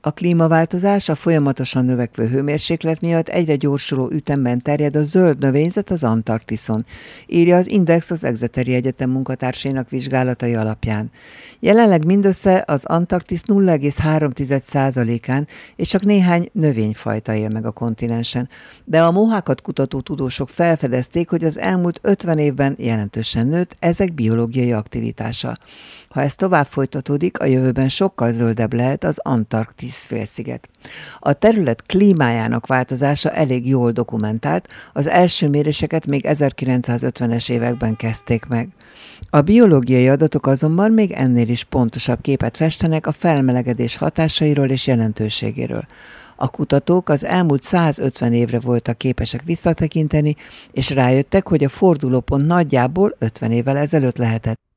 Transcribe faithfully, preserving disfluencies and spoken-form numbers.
A klímaváltozás, a folyamatosan növekvő hőmérséklet miatt egyre gyorsuló ütemben terjed a zöld növényzet az Antarktiszon, írja az Index az Exeteri Egyetem munkatársainak vizsgálatai alapján. Jelenleg mindössze az Antarktisz nulla egész három százalékán és csak néhány növényfajta él meg a kontinensen. De a mohákat kutató tudósok felfedezték, hogy az elmúlt ötven évben jelentősen nőtt ezek biológiai aktivitása. Ha ez tovább folytatódik, a jövőben sokkal zöldebb lehet az Antarktisz félsziget. A terület klímájának változása elég jól dokumentált, az első méréseket még ezerkilencszázötvenes években kezdték meg. A biológiai adatok azonban még ennél is pontosabb képet festenek a felmelegedés hatásairól és jelentőségéről. A kutatók az elmúlt százötven évre voltak képesek visszatekinteni, és rájöttek, hogy a fordulópont nagyjából ötven évvel ezelőtt lehetett.